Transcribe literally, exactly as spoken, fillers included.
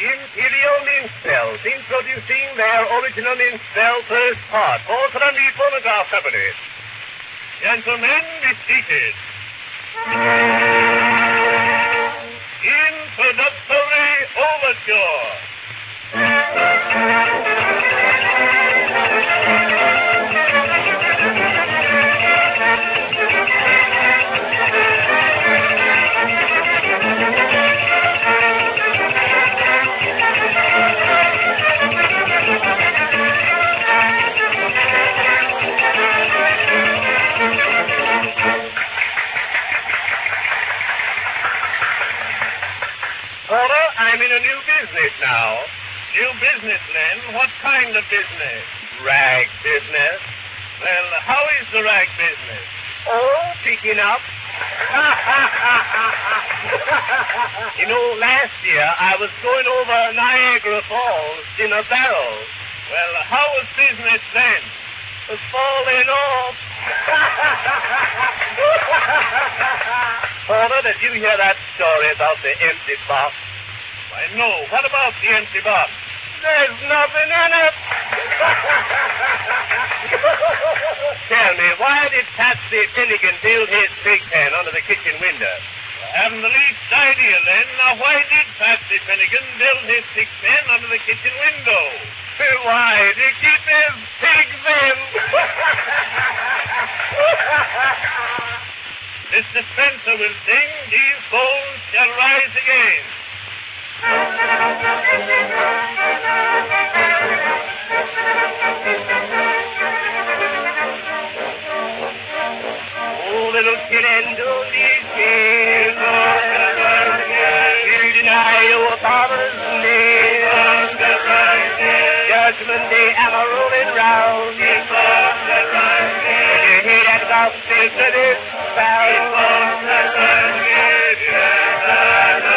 Imperial Minstrels, introducing their original minstrel first part, Orthodontry Phonograph Company. Gentlemen, be seated. Introductory Overture. Porter, I'm in a new business now. New business, Len? What kind of business? Rag business. Well, how is the rag business? Oh, picking up. You know, last year I was going over Niagara Falls in a barrel. Well, how was business then? Was falling off. Porter, did you hear that story about the empty box? Why, no. What about the empty box? There's nothing in it. Tell me, why did Patsy Finnegan build his pig pen under the kitchen window? I haven't the least idea, Len. Now, why did Patsy Finnegan build his pig pen under the kitchen window? Why, to keep his pigs in. Mister Spencer will sing, These Bones Shall Rise Again. Oh, little kid and don't be scared. You deny your father's name. Judgment Day, I'm a rolling round. When you hear that gospel to this sound.